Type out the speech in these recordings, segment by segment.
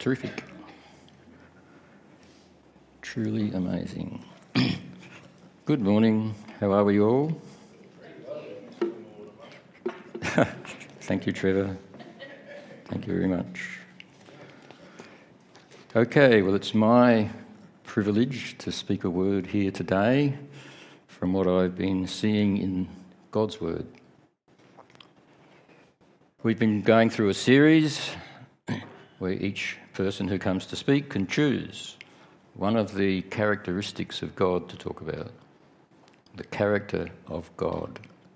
Terrific. Truly amazing. Good morning. How are we all? Thank you, Trevor. Thank you very much. Okay, well, it's my privilege to speak a word here today from what I've been seeing in God's Word. We've been going through a series where each person who comes to speak can choose one of the characteristics of God to talk about. The character of God.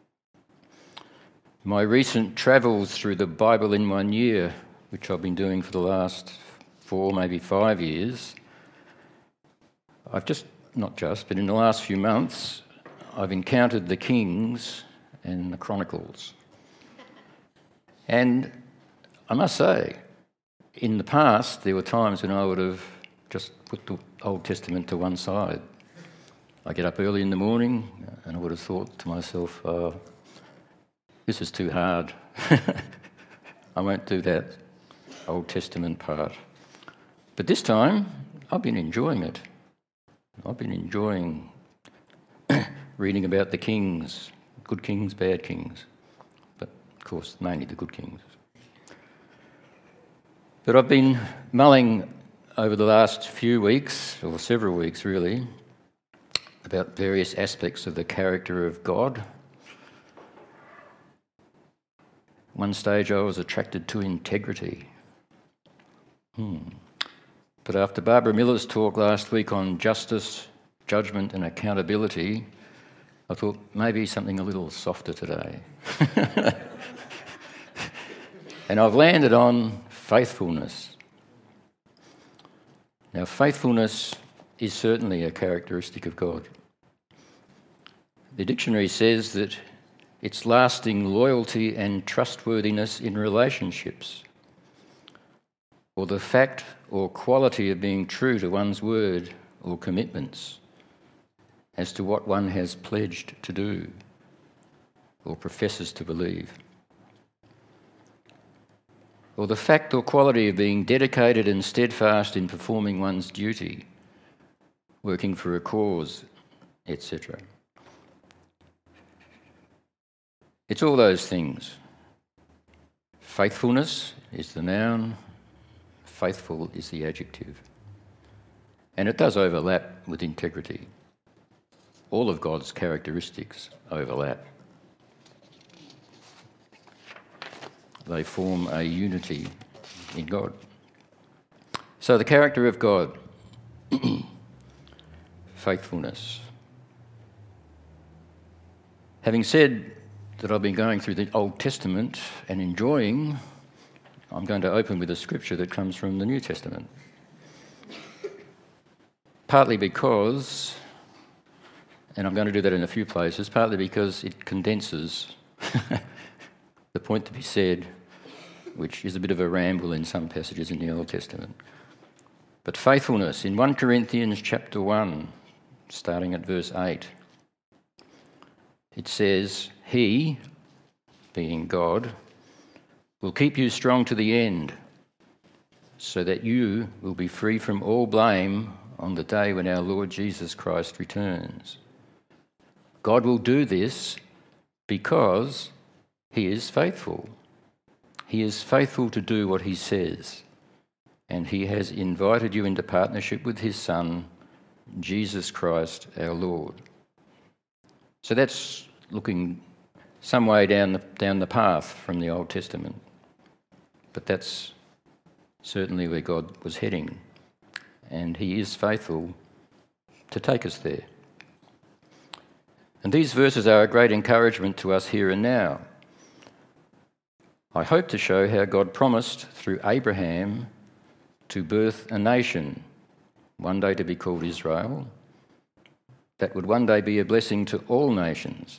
My recent travels through the Bible in 1 year, which I've been doing for the last 4, maybe 5 years, but in the last few months, I've encountered the Kings and the Chronicles. And I must say, in the past, there were times when I would have just put the Old Testament to one side. I get up early in the morning and I would have thought to myself, this is too hard. I won't do that Old Testament part. But this time, I've been enjoying it. I've been enjoying reading about the kings, good kings, bad kings. But, of course, mainly the good kings. But I've been mulling over the last few weeks, or several weeks really, about various aspects of the character of God. One stage I was attracted to integrity. But after Barbara Miller's talk last week on justice, judgment and accountability, I thought maybe something a little softer today. And I've landed on faithfulness. Now, faithfulness is certainly a characteristic of God. The dictionary says that it's lasting loyalty and trustworthiness in relationships, or the fact or quality of being true to one's word or commitments as to what one has pledged to do or professes to believe, or the fact or quality of being dedicated and steadfast in performing one's duty, working for a cause, etc. It's all those things. Faithfulness is the noun, faithful is the adjective. And it does overlap with integrity. All of God's characteristics overlap. They form a unity in God. So the character of God, faithfulness. Having said that I've been going through the Old Testament and enjoying, I'm going to open with a scripture that comes from the New Testament. Partly because, and I'm going to do that in a few places, partly because it condenses the point to be said, which is a bit of a ramble in some passages in the Old Testament. But faithfulness, in 1 Corinthians chapter 1, starting at verse 8, it says, He, being God, will keep you strong to the end, so that you will be free from all blame on the day when our Lord Jesus Christ returns. God will do this because He is faithful. He is faithful to do what He says, and He has invited you into partnership with His Son, Jesus Christ our Lord. So that's looking some way down the path from the Old Testament, but that's certainly where God was heading, and He is faithful to take us there. And these verses are a great encouragement to us here and now. I hope to show how God promised through Abraham to birth a nation, one day to be called Israel, that would one day be a blessing to all nations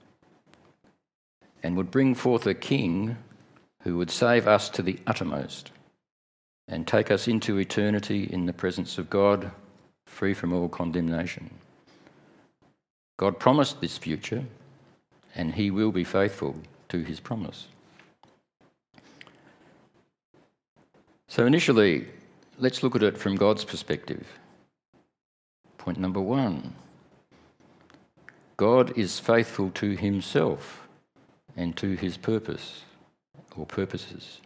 and would bring forth a king who would save us to the uttermost and take us into eternity in the presence of God, free from all condemnation. God promised this future, and He will be faithful to His promise. So initially, let's look at it from God's perspective. Point number 1. God is faithful to himself and to his purpose or purposes.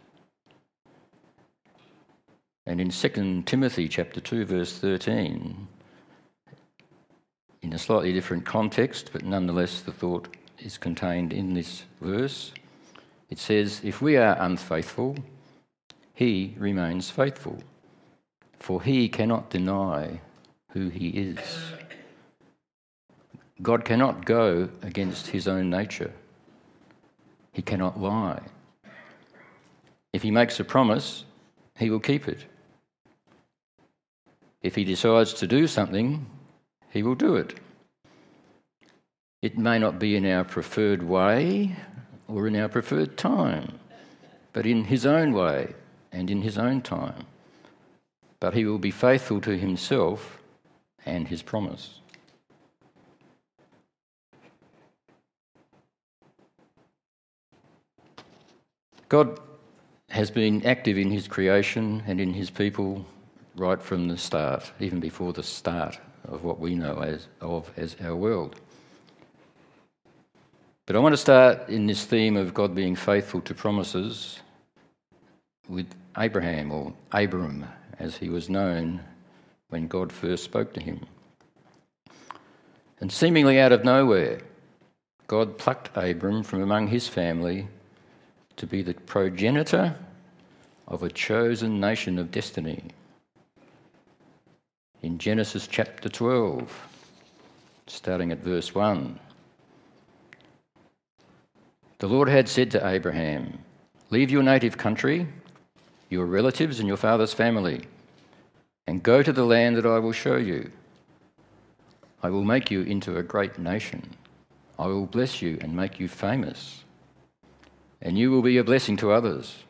And in 2 Timothy chapter 2 verse 13, in a slightly different context, but nonetheless the thought is contained in this verse, it says, "If we are unfaithful, he remains faithful, for he cannot deny who he is." God cannot go against his own nature. He cannot lie. If he makes a promise, he will keep it. If he decides to do something, he will do it. It may not be in our preferred way or in our preferred time, but in his own way and in his own time. But he will be faithful to himself and his promise. God has been active in his creation and in his people right from the start, even before the start of what we know as our world. But I want to start in this theme of God being faithful to promises with Abraham, or Abram, as he was known when God first spoke to him. And seemingly out of nowhere, God plucked Abram from among his family to be the progenitor of a chosen nation of destiny. In Genesis chapter 12, starting at verse 1, the Lord had said to Abraham, "Leave your native country, your relatives and your father's family, and go to the land that I will show you. I will make you into a great nation. I will bless you and make you famous, and you will be a blessing to others.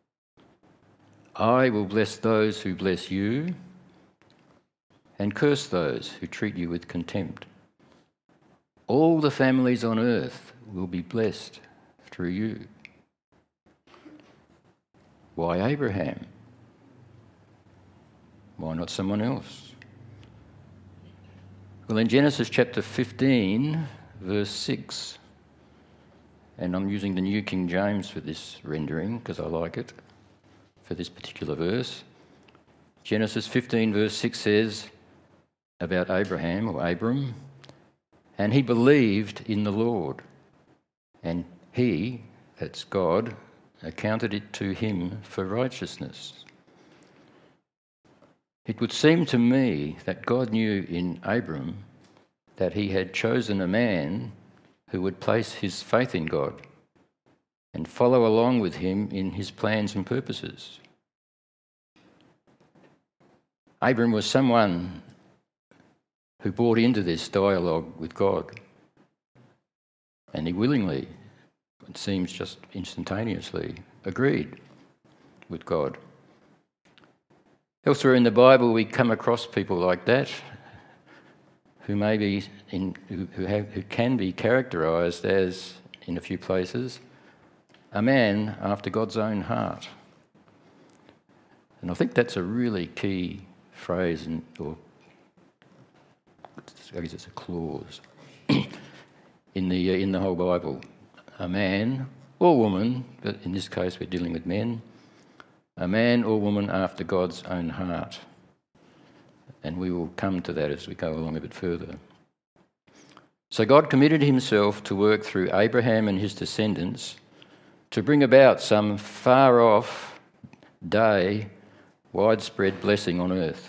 I will bless those who bless you, and curse those who treat you with contempt. All the families on earth will be blessed through you." Why Abraham? Why not someone else? Well, in Genesis chapter 15, verse 6, and I'm using the New King James for this rendering because I like it, for this particular verse. Genesis 15, verse 6 says about Abraham, or Abram, "And he believed in the Lord, and he," that's God, "accounted it to him for righteousness." It would seem to me that God knew in Abram that he had chosen a man who would place his faith in God and follow along with him in his plans and purposes. Abram was someone who bought into this dialogue with God, and he willingly, it seems just instantaneously, agreed with God. Elsewhere in the Bible we come across people like that who can be characterised as, in a few places, a man after God's own heart. And I think that's a really key phrase, or I guess it's a clause in the whole Bible. A man or woman, but in this case we're dealing with men, a man or woman after God's own heart. And we will come to that as we go along a bit further. So God committed himself to work through Abraham and his descendants to bring about some far-off day widespread blessing on earth.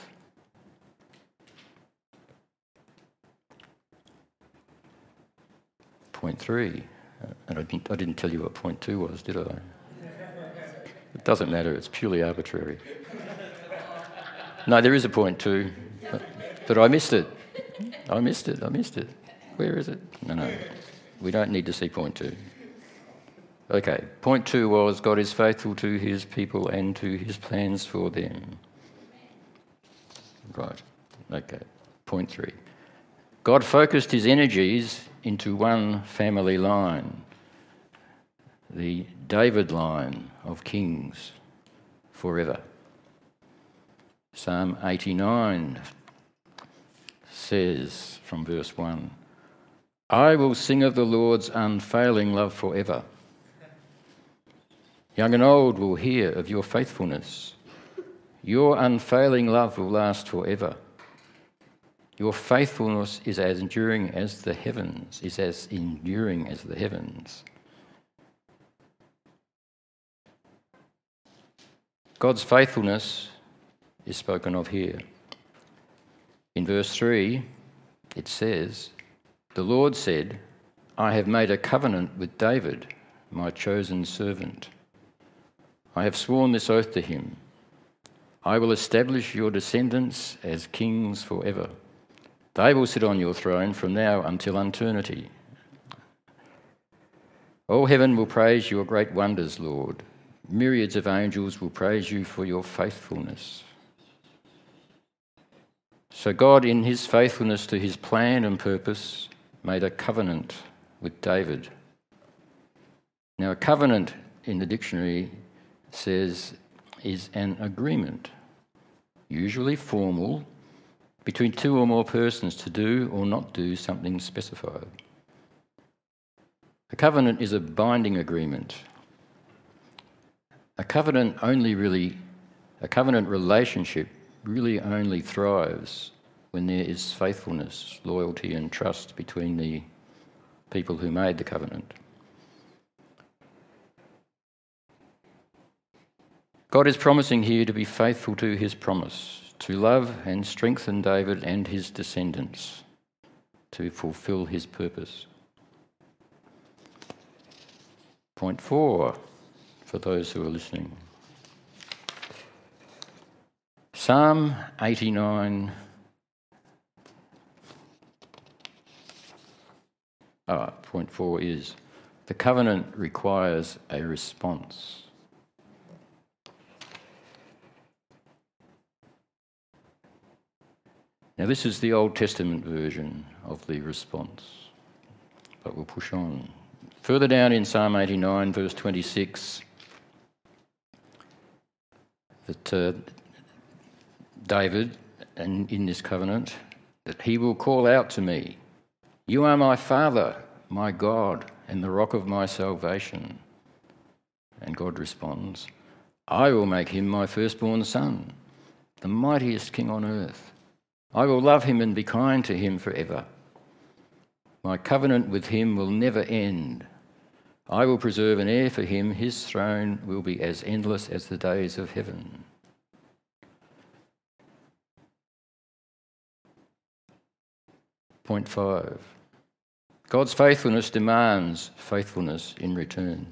Point 3. And I didn't tell you what point 2 was, did I? It doesn't matter, it's purely arbitrary. No, there is a point 2, but I missed it. I missed it. Where is it? No, we don't need to see point 2. Okay, point 2 was God is faithful to his people and to his plans for them. Right, okay. Point 3. God focused his energies into one family line, the David line of kings forever. Psalm 89 says from verse 1, I will sing of the Lord's unfailing love forever. Young and old will hear of your faithfulness. Your unfailing love will last forever. Your faithfulness is as enduring as the heavens, God's faithfulness is spoken of here. In verse 3, it says, the Lord said, I have made a covenant with David, my chosen servant. I have sworn this oath to him. I will establish your descendants as kings forever. They will sit on your throne from now until eternity. All heaven will praise your great wonders, Lord. Myriads of angels will praise you for your faithfulness. So God, in his faithfulness to his plan and purpose, made a covenant with David. Now, a covenant in the dictionary says is an agreement, usually formal, between two or more persons to do or not do something specified. A covenant is a binding agreement. A covenant relationship really only thrives when there is faithfulness, loyalty and trust between the people who made the covenant. God is promising here to be faithful to his promise, to love and strengthen David and his descendants, to fulfill his purpose. Point 4, for those who are listening. Psalm 89. Point 4 is, the covenant requires a response. Now, this is the Old Testament version of the response, but we'll push on. Further down in Psalm 89, verse 26, that David, and in this covenant, that he will call out to me, you are my Father, my God, and the rock of my salvation. And God responds, I will make him my firstborn son, the mightiest king on earth. I will love him and be kind to him forever. My covenant with him will never end. I will preserve an heir for him. His throne will be as endless as the days of heaven. Point 5. God's faithfulness demands faithfulness in return.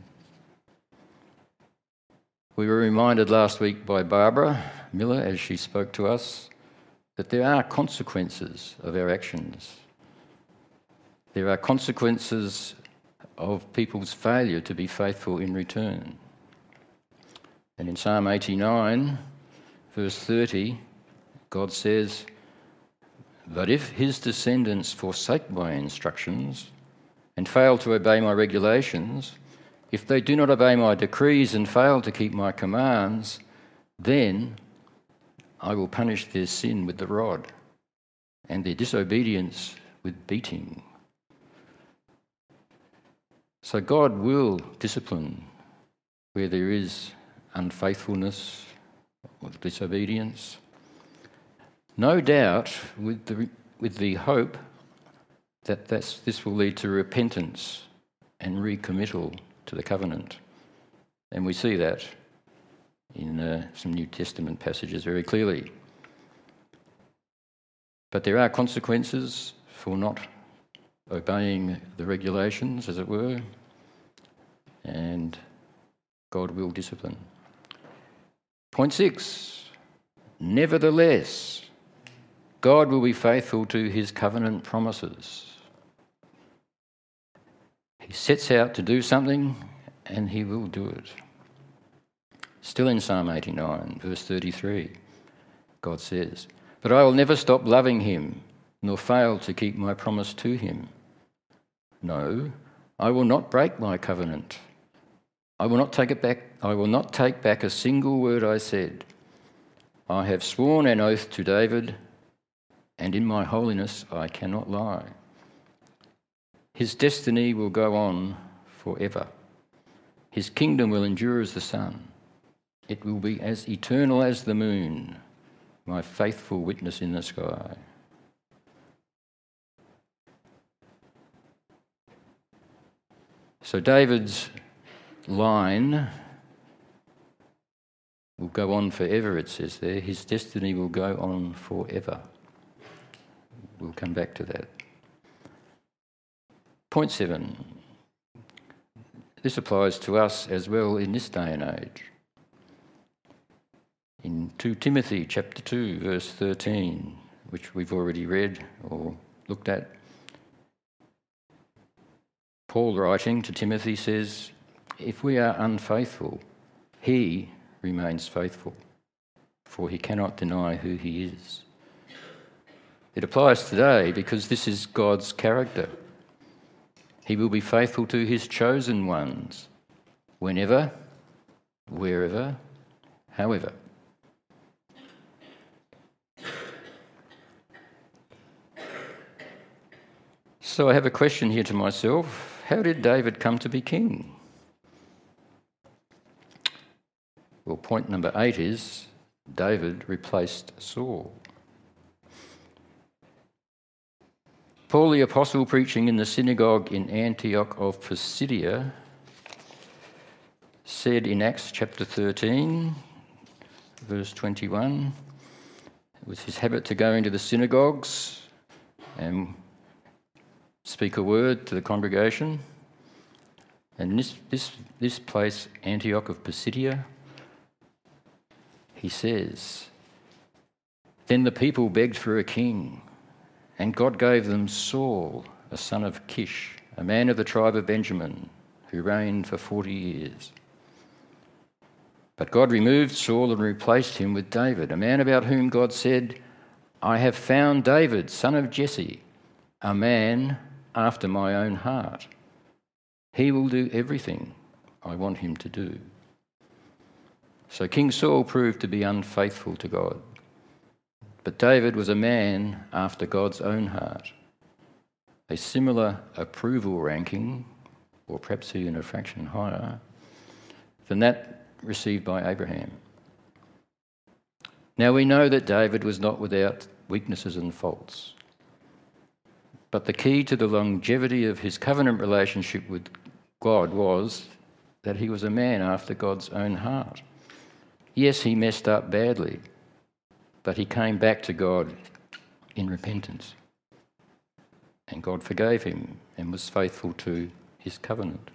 We were reminded last week by Barbara Miller, as she spoke to us, that there are consequences of our actions. There are consequences of people's failure to be faithful in return. And in Psalm 89, verse 30, God says, but if his descendants forsake my instructions and fail to obey my regulations, if they do not obey my decrees and fail to keep my commands, then I will punish their sin with the rod and their disobedience with beating. So God will discipline where there is unfaithfulness or disobedience. No doubt with the hope that this will lead to repentance and recommittal to the covenant. And we see that in some New Testament passages very clearly. But there are consequences for not obeying the regulations, as it were, and God will discipline. Point 6, nevertheless, God will be faithful to his covenant promises. He sets out to do something and he will do it. Still in Psalm 89, verse 33, God says, but I will never stop loving him, nor fail to keep my promise to him. No, I will not break my covenant. I will not take it back. I will not take back a single word I said. I have sworn an oath to David, and in my holiness I cannot lie. His destiny will go on forever. His kingdom will endure as the sun. It will be as eternal as the moon, my faithful witness in the sky. So David's line will go on forever, it says there. His destiny will go on forever. We'll come back to that. Point 7. This applies to us as well in this day and age. In 2 Timothy chapter 2, verse 13, which we've already read or looked at, Paul writing to Timothy says, if we are unfaithful, he remains faithful, for he cannot deny who he is. It applies today because this is God's character. He will be faithful to his chosen ones, whenever, wherever, however. So I have a question here to myself. How did David come to be king? Well, point number 8 is David replaced Saul. Paul the Apostle, preaching in the synagogue in Antioch of Pisidia, said in Acts chapter 13, verse 21, it was his habit to go into the synagogues and speak a word to the congregation. And this place, Antioch of Pisidia, he says, then the people begged for a king, and God gave them Saul, a son of Kish, a man of the tribe of Benjamin, who reigned for 40 years. But God removed Saul and replaced him with David, a man about whom God said, I have found David, son of Jesse, a man after my own heart. He will do everything I want him to do. So King Saul proved to be unfaithful to God. But David was a man after God's own heart. A similar approval ranking, or perhaps even a fraction higher, than that received by Abraham. Now we know that David was not without weaknesses and faults. But the key to the longevity of his covenant relationship with God was that he was a man after God's own heart. Yes, he messed up badly, but he came back to God in repentance. And God forgave him and was faithful to his covenant.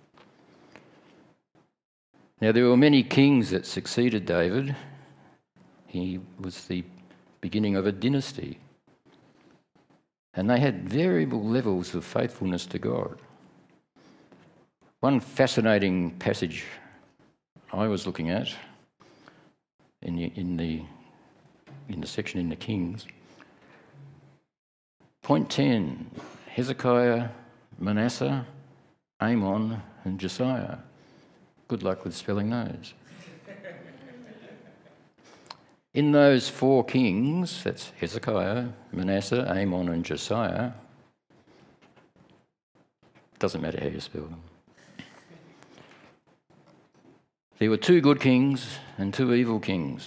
Now, there were many kings that succeeded David. He was the beginning of a dynasty. And they had variable levels of faithfulness to God. One fascinating passage I was looking at in the section in the Kings. Point 10, Hezekiah, Manasseh, Amon and Josiah. Good luck with spelling those. In those 4 kings, that's Hezekiah, Manasseh, Amon and Josiah, doesn't matter how you spell them. There were 2 good kings and 2 evil kings.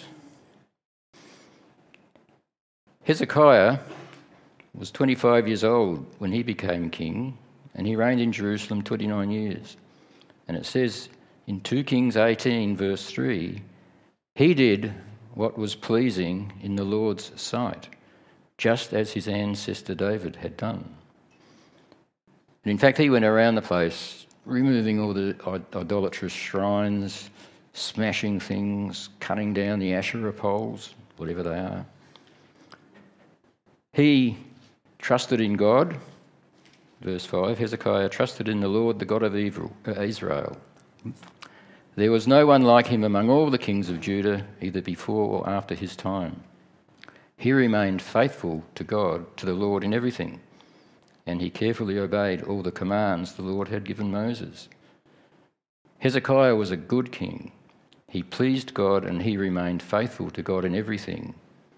Hezekiah was 25 years old when he became king, and he reigned in Jerusalem 29 years. And it says in 2 Kings 18, verse 3, he did what was pleasing in the Lord's sight, just as his ancestor David had done. And in fact, he went around the place removing all the idolatrous shrines, smashing things, cutting down the Asherah poles, whatever they are. He trusted in God. Verse 5, Hezekiah trusted in the Lord, the God of Israel. There was no one like him among all the kings of Judah, either before or after his time. He remained faithful to God, to the Lord in everything, and he carefully obeyed all the commands the Lord had given Moses. Hezekiah was a good king, He pleased God and he remained faithful to God in everything.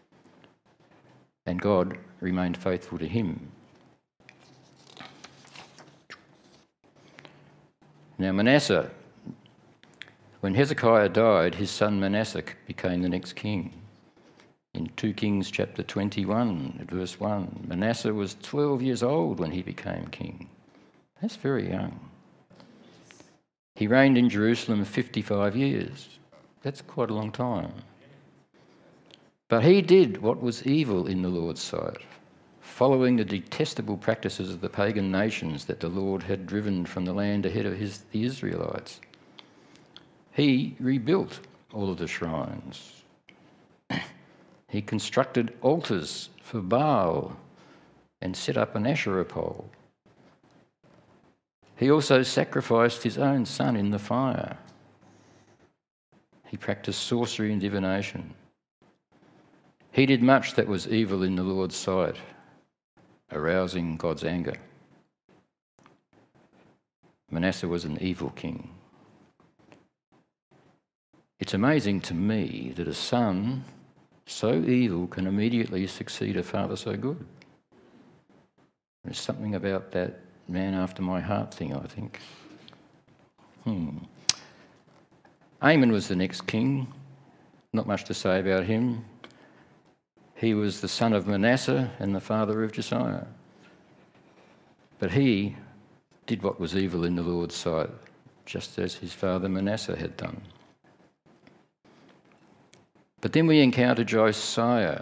And God remained faithful to him. Now Manasseh, when Hezekiah died, his son Manasseh became the next king. In 2 Kings chapter 21, at verse 1, Manasseh was 12 years old when he became king. That's very young. He reigned in Jerusalem 55 years. That's quite a long time. But he did what was evil in the Lord's sight, following the detestable practices of the pagan nations that the Lord had driven from the land ahead of the Israelites. He rebuilt all of the shrines. He constructed altars for Baal and set up an Asherah pole. He also sacrificed his own son in the fire. He practiced sorcery and divination. He did much that was evil in the Lord's sight, arousing God's anger. Manasseh was an evil king. It's amazing to me that a son so evil can immediately succeed a father so good. There's something about that man after my heart thing, I think. Amon was the next king. Not much to say about him. He was the son of Manasseh and the father of Josiah. But he did what was evil in the Lord's sight, just as his father Manasseh had done. But then we encounter Josiah.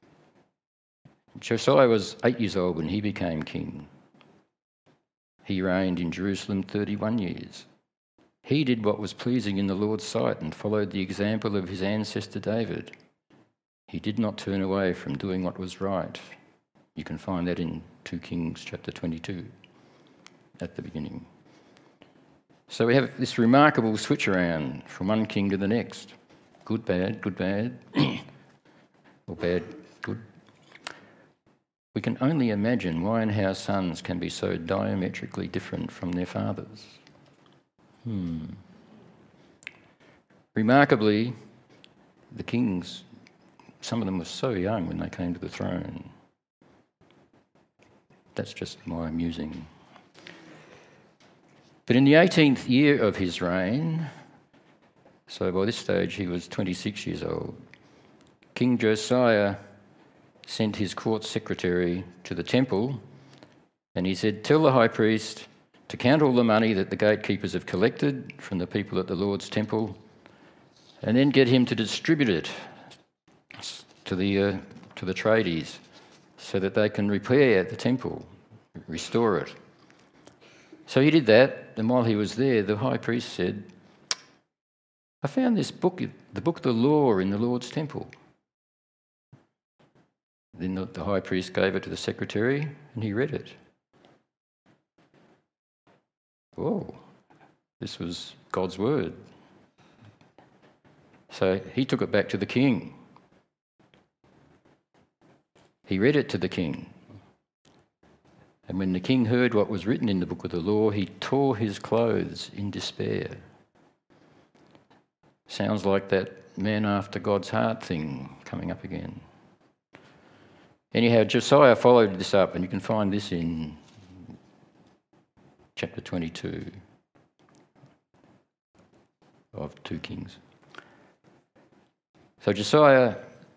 Josiah was 8 years old when he became king. He reigned in Jerusalem 31 years. He did what was pleasing in the Lord's sight and followed the example of his ancestor David. He did not turn away from doing what was right. You can find that in 2 Kings chapter 22 at the beginning. So we have this remarkable switch around from one king to the next. Good, bad, or bad, good. We can only imagine why and how sons can be so diametrically different from their fathers. Remarkably, the kings, some of them were so young when they came to the throne. That's just my musing. But in the 18th year of his reign, so by this stage he was 26 years old, King Josiah sent his court secretary to the temple and he said, "Tell the high priest to count all the money that the gatekeepers have collected from the people at the Lord's temple and then get him to distribute it to the tradies so that they can repair the temple, restore it." So he did that, and while he was there, the high priest said, "I found this book, the book of the law, in the Lord's temple." Then the high priest gave it to the secretary and he read it. Whoa, this was God's word. So he took it back to the king. He read it to the king. And when the king heard what was written in the book of the law, he tore his clothes in despair. Sounds like that man after God's heart thing coming up again. Anyhow, Josiah followed this up, and you can find this in chapter 22 of 2 Kings. So Josiah,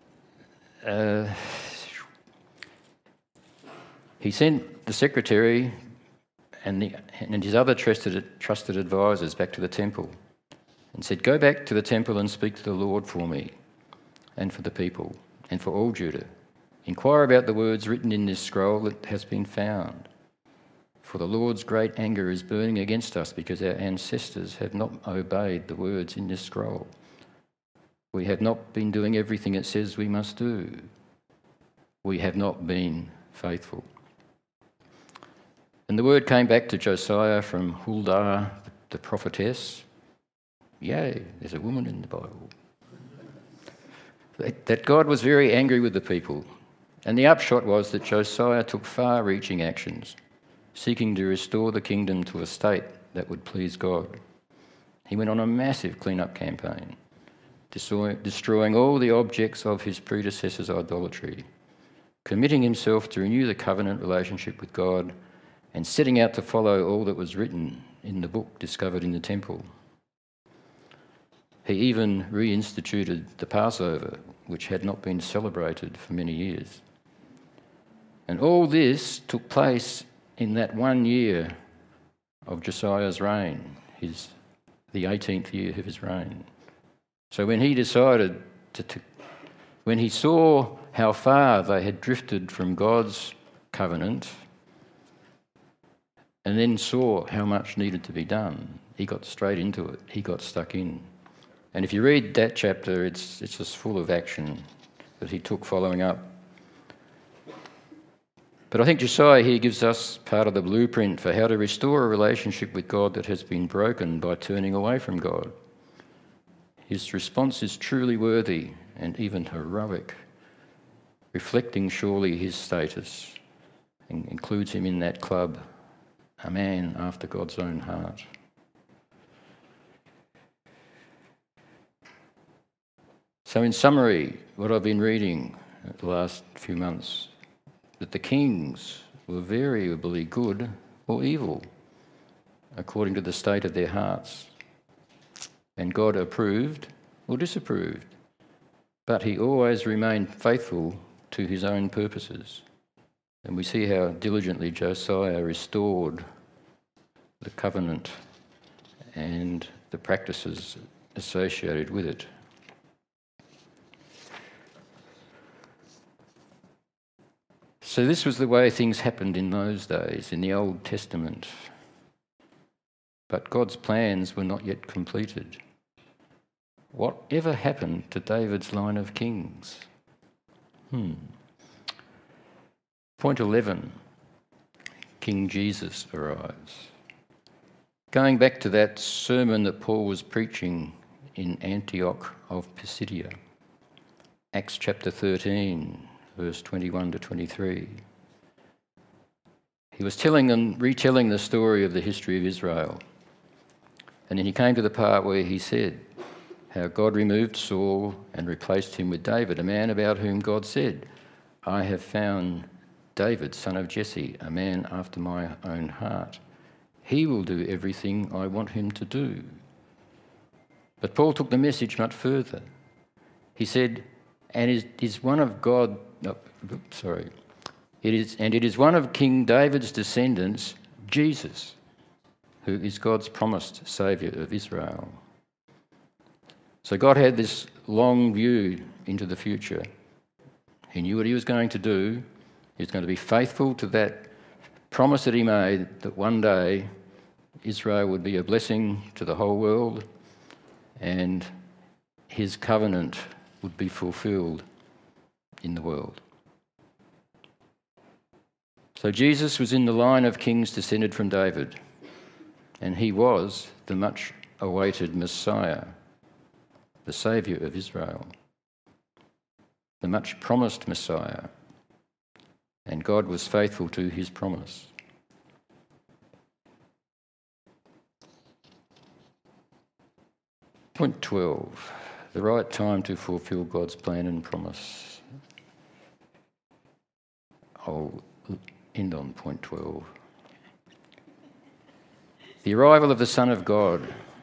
he sent the secretary and his other trusted advisors back to the temple and said, "Go back to the temple and speak to the Lord for me and for the people and for all Judah. Inquire about the words written in this scroll that has been found. For the Lord's great anger is burning against us because our ancestors have not obeyed the words in this scroll. We have not been doing everything it says we must do. We have not been faithful." And the word came back to Josiah from Huldah, the prophetess. Yay, there's a woman in the Bible. That God was very angry with the people. And the upshot was that Josiah took far-reaching actions, seeking to restore the kingdom to a state that would please God. He went on a massive clean-up campaign. destroying all the objects of his predecessors' idolatry, committing himself to renew the covenant relationship with God, and setting out to follow all that was written in the book discovered in the temple. He even reinstituted the Passover, which had not been celebrated for many years. And all this took place in that 1 year of Josiah's reign, the 18th year of his reign. So when he decided when he saw how far they had drifted from God's covenant, and then saw how much needed to be done, he got straight into it. He got stuck in. And if you read that chapter, it's just full of action that he took following up. But I think Josiah here gives us part of the blueprint for how to restore a relationship with God that has been broken by turning away from God. His response is truly worthy and even heroic, reflecting surely his status, and includes him in that club, a man after God's own heart. So in summary, what I've been reading the last few months, that the kings were variably good or evil, according to the state of their hearts. And God approved or disapproved, but he always remained faithful to his own purposes. And we see how diligently Josiah restored the covenant and the practices associated with it. So this was the way things happened in those days, in the Old Testament. But God's plans were not yet completed. Whatever happened to David's line of kings? Point 11, King Jesus arrives. Going back to that sermon that Paul was preaching in Antioch of Pisidia, Acts chapter 13, verse 21 to 23. He was retelling the story of the history of Israel. And then he came to the part where he said how God removed Saul and replaced him with David, a man about whom God said, I have found David, son of Jesse, a man after my own heart. He will do everything I want him to do. But Paul took the message much further. He said, it is one of King David's descendants, Jesus, who is God's promised Saviour of Israel. So God had this long view into the future. He knew what he was going to do. He was going to be faithful to that promise that he made, that one day Israel would be a blessing to the whole world and his covenant would be fulfilled in the world. So Jesus was in the line of kings descended from David, and he was the much awaited Messiah, the Saviour of Israel, the much promised Messiah, and God was faithful to his promise. Point 12, the right time to fulfil God's plan and promise. I'll end on point 12. The arrival of the Son of God.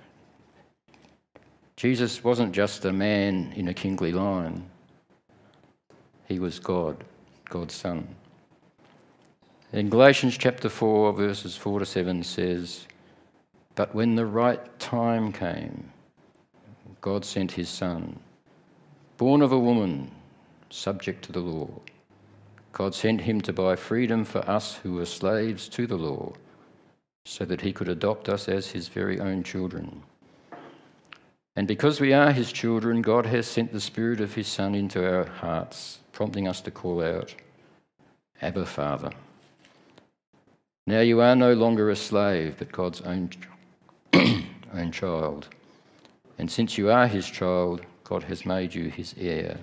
Jesus wasn't just a man in a kingly line. He was God, God's Son. In Galatians chapter 4, verses 4 to 7 says, but when the right time came, God sent his Son, born of a woman, subject to the law. God sent him to buy freedom for us who were slaves to the law, so that he could adopt us as his very own children. And because we are his children, God has sent the Spirit of his Son into our hearts, prompting us to call out, Abba, Father. Now you are no longer a slave, but God's own child. And since you are his child, God has made you his heir.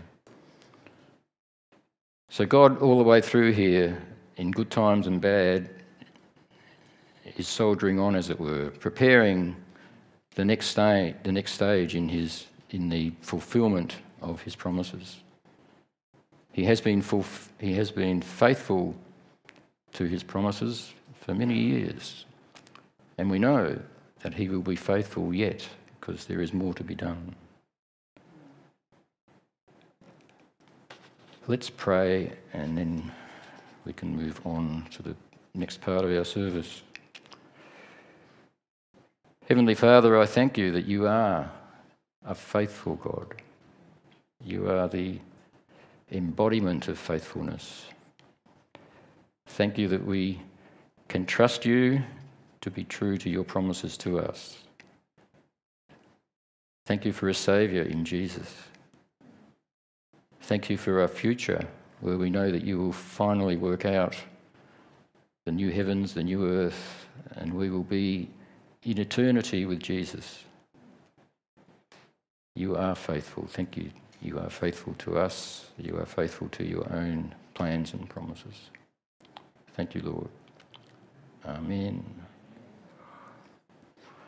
So God, all the way through here, in good times and bad, is soldiering on, as it were, preparing the next stage in his in the fulfilment of his promises. He has been faithful to his promises for many years, and we know that he will be faithful yet, because there is more to be done. Let's pray, and then we can move on to the next part of our service. Heavenly Father, I thank you that you are a faithful God. You are the embodiment of faithfulness. Thank you that we can trust you to be true to your promises to us. Thank you for a Saviour in Jesus. Thank you for our future, where we know that you will finally work out the new heavens, the new earth, and we will be in eternity with Jesus. You are faithful. Thank you. You are faithful to us. You are faithful to your own plans and promises. Thank you, Lord. Amen.